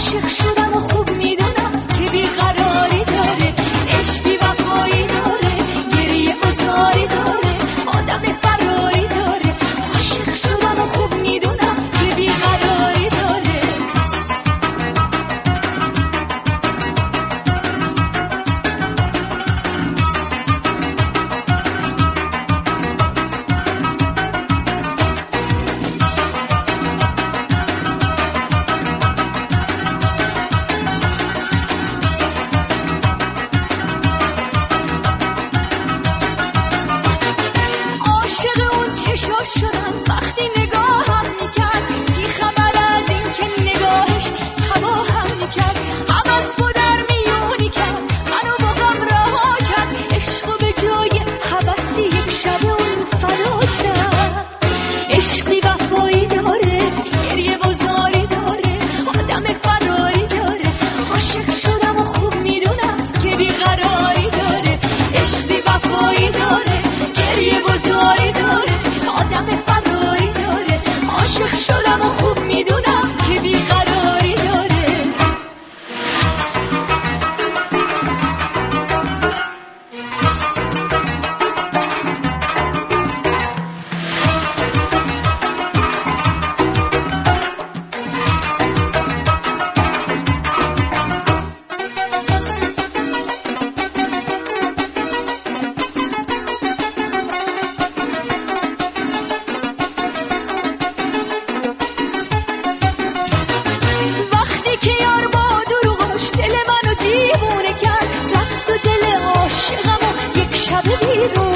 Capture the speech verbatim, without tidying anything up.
عاشق شدم و خوب میدونم که بیقراری داره، عشق بی وفایی داره، گریه گذاری داره، آدم فراری داره. عاشق شدم و خوب میدونم که بیقراری داره. چشا شدم وقتی نگاهم میکرد، بی خبر از این که نگاهش تباهم میکرد. حوض و در میونی کرد، منو با غم رها کرد. عشق به جای حوضی یک شب اون فدا کرد. عشق بی وفایی داره، گریه گذاری داره، آدم فراری داره. عاشق شدم و خوب میدونم که بیقراری داره، عشق بی وفایی داره، گریه گذاری داره، آدم فراری داره. عاشق شدم و خوب میدونم که بیقراری داره. که یار با دروغش دل منو دیوونه کرد، رفت و دل عاشقمو یک شب بیرون